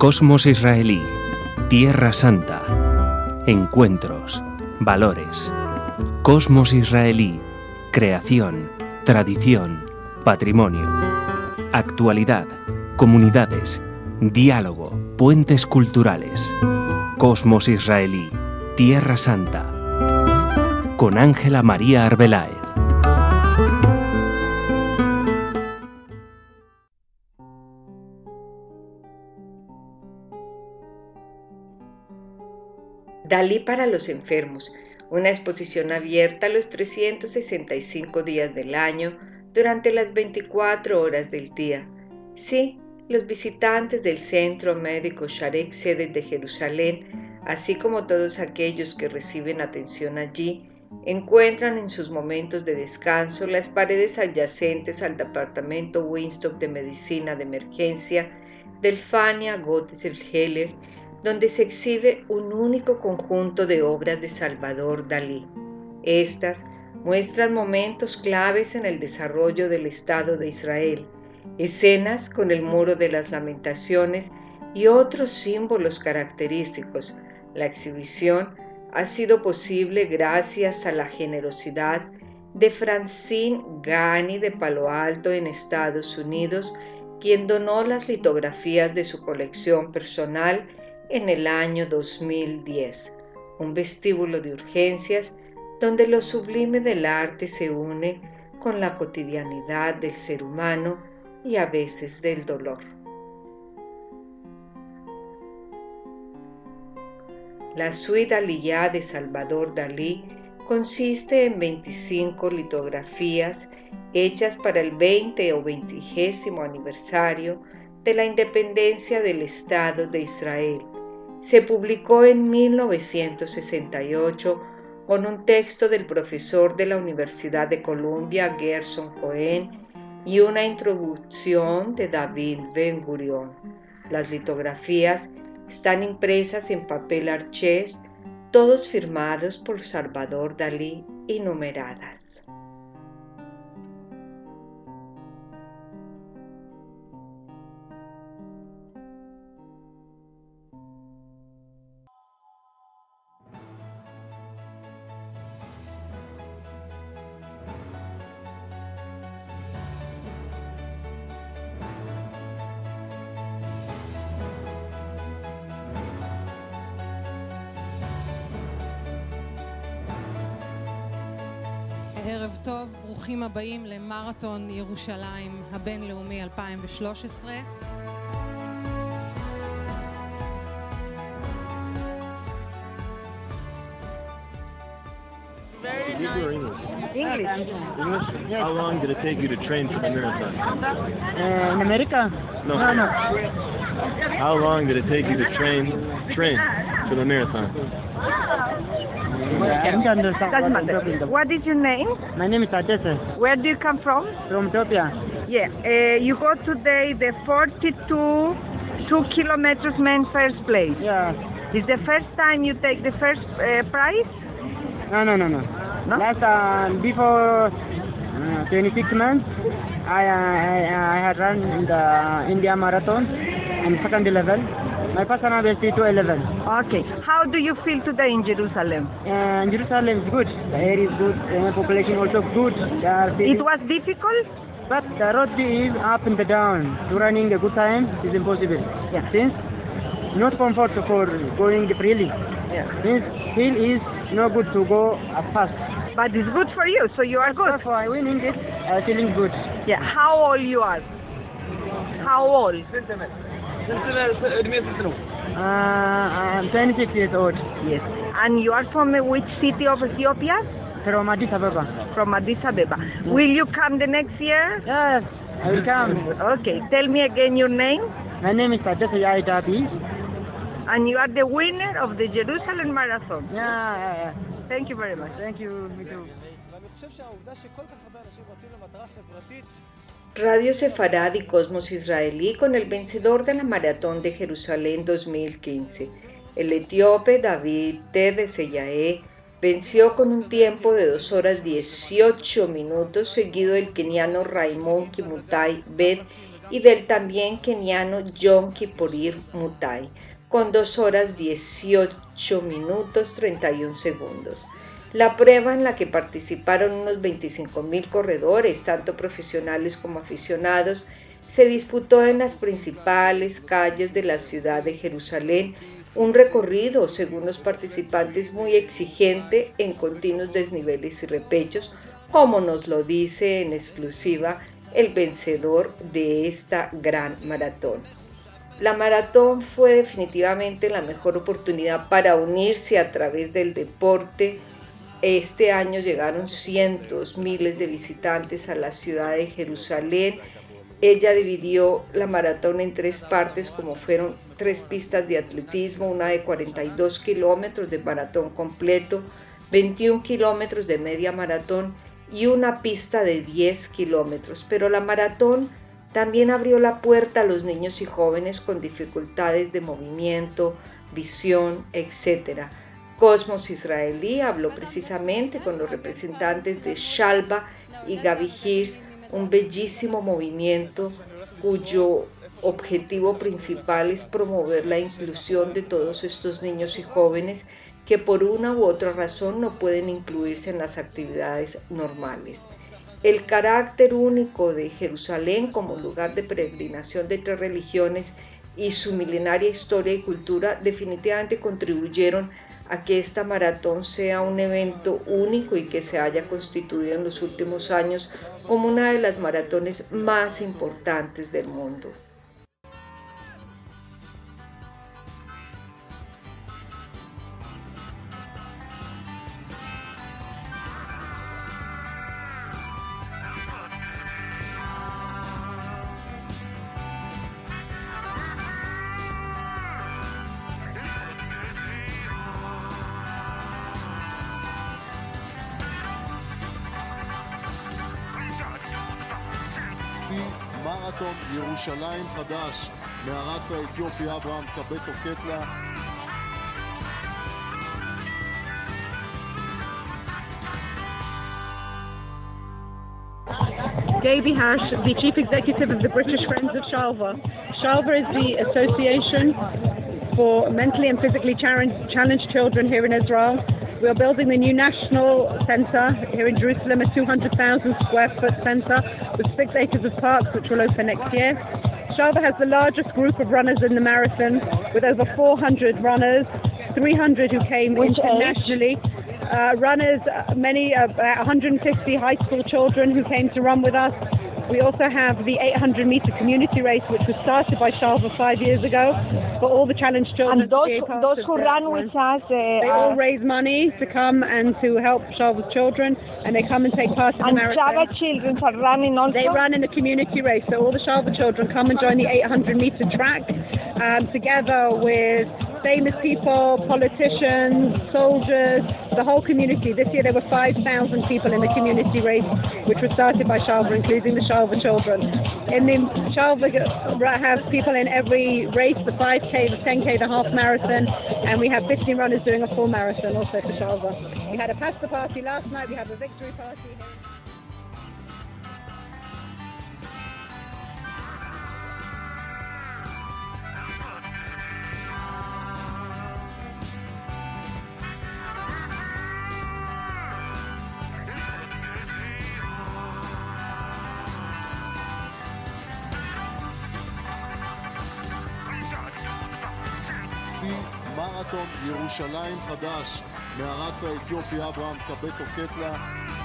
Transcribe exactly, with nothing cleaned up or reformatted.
Cosmos israelí, Tierra Santa, encuentros, valores. Cosmos israelí, creación, tradición, patrimonio. Actualidad, comunidades, diálogo, puentes culturales. Cosmos israelí, Tierra Santa. Con Ángela María Arbeláez. Dalí para los enfermos, una exposición abierta los trescientos sesenta y cinco días del año durante las veinticuatro horas del día. Sí, los visitantes del Centro Médico Shaare Zedek de Jerusalén, así como todos aquellos que reciben atención allí, encuentran en sus momentos de descanso las paredes adyacentes al Departamento Winstock de Medicina de Emergencia del Fania Gottesheller, donde se exhibe un único conjunto de obras de Salvador Dalí. Estas muestran momentos claves en el desarrollo del Estado de Israel, escenas con el Muro de las Lamentaciones y otros símbolos característicos. La exhibición ha sido posible gracias a la generosidad de Francine Gani de Palo Alto en Estados Unidos, quien donó las litografías de su colección personal en el año dos mil diez, un vestíbulo de urgencias donde lo sublime del arte se une con la cotidianidad del ser humano y a veces del dolor. La Suite Aliyah de Salvador Dalí consiste en veinticinco litografías hechas para el veinte o vigésimo aniversario de la independencia del Estado de Israel. Se publicó en mil novecientos sesenta y ocho con un texto del profesor de la Universidad de Columbia, Gerson Cohen, y una introducción de David Ben Gurion. Las litografías están impresas en papel archés, todos firmados por Salvador Dalí y numeradas. ערב טוב, ברוכים הבאים למרתון ירושלים הבינלאומי אלפיים ושלוש עשרה. Very nice. English. English? How long did it take you to train for the marathon? Uh, in America? No. No, no. How long did it take you to train train for the marathon? I don't understand. Doesn't what you're matter. talking about. What is your name? My name is Adesa Where do you come from? from Ethiopia. Yeah, uh, you go today the forty-two two kilometers men first place. Yeah. Is the first time you take the first uh, prize? No, no, no, no. No? Last uh, before uh, twenty-six months, I, I I had run in the India Marathon on second level. My personal best is two eleven. Okay. How do you feel today in Jerusalem? And Jerusalem is good. The air is good. The population also good. They are feeling- It was difficult? But the road is up and down. To running a good time is impossible. Yeah. Since not comfort for going freely. Yeah. Since hill is no good to go up fast. But it's good for you, so you are good. So for winning it, I feeling good. Yeah. How old you are? How old? Uh, I'm twenty-six years old. Yes. And you are from uh, which city of Ethiopia? From Addis Ababa. From Addis Ababa. Will you come the next year? Yes, I will come. Okay. Tell me again your name. My name is Adesa Yaidabi. And you are the winner of the Jerusalem Marathon. Yeah, yeah, yeah. Thank you very much. Thank you. Me too. Radio Sefarad y Cosmos Israelí con el vencedor de la Maratón de Jerusalén dos mil quince. El etíope David T. Seyae venció con un tiempo de dos horas dieciocho minutos, seguido del keniano Raymond Kimutai Bet y del también keniano Yom Kippurir Mutai, con dos horas dieciocho minutos treinta y un segundos. La prueba, en la que participaron unos veinticinco mil corredores, tanto profesionales como aficionados, se disputó en las principales calles de la ciudad de Jerusalén, un recorrido, según los participantes, muy exigente en continuos desniveles y repechos, como nos lo dice en exclusiva el vencedor de esta gran maratón. La maratón fue definitivamente la mejor oportunidad para unirse a través del deporte. Este año llegaron cientos, miles de visitantes a la ciudad de Jerusalén. Ella dividió la maratón en tres partes, como fueron tres pistas de atletismo, una de cuarenta y dos kilómetros de maratón completo, veintiún kilómetros de media maratón y una pista de diez kilómetros. Pero la maratón también abrió la puerta a los niños y jóvenes con dificultades de movimiento, visión, etcétera. Cosmos Israelí habló precisamente con los representantes de Shalva y Gaby Hirsch, un bellísimo movimiento cuyo objetivo principal es promover la inclusión de todos estos niños y jóvenes que por una u otra razón no pueden incluirse en las actividades normales. El carácter único de Jerusalén como lugar de peregrinación de tres religiones y su milenaria historia y cultura definitivamente contribuyeron a que esta maratón sea un evento único y que se haya constituido en los últimos años como una de las maratones más importantes del mundo. מרתון ירושלים חדש מהרץ האתיופי אברהם קבטו קטלה. Gaby Hirsch, the Chief Executive of the British Friends of Shalva. Shalva is the association for mentally and physically challenged children here in Israel. We are building the new National Centre here in Jerusalem, a two hundred thousand square foot centre with six acres of parks, which will open next year. Shalva has the largest group of runners in the marathon, with over four hundred runners, three hundred who came which internationally. Uh, runners, many, uh, one hundred fifty high school children who came to run with us. We also have the eight hundred meter community race, which was started by Shalva five years ago, for all the challenged children. And those, those who run with us, uh, they all raise money to come and to help Shalva's children, and they come and take part in the and marathon. Shalva children are running also? They run in the community race, so all the Shalva children come and join the eight hundred meter track, um, together with famous people, politicians, soldiers, the whole community. This year there were five thousand people in the community race, which was started by Shalva, including the Shalva children. In the Shalva have people in every race, the five K, the ten K, the half marathon, and we have fifteen runners doing a full marathon also for Shalva. We had a pasta party last night, we have a victory party here. מרתון ירושלים חדש מהרץ האתיופי אברהם קבטו קטלה.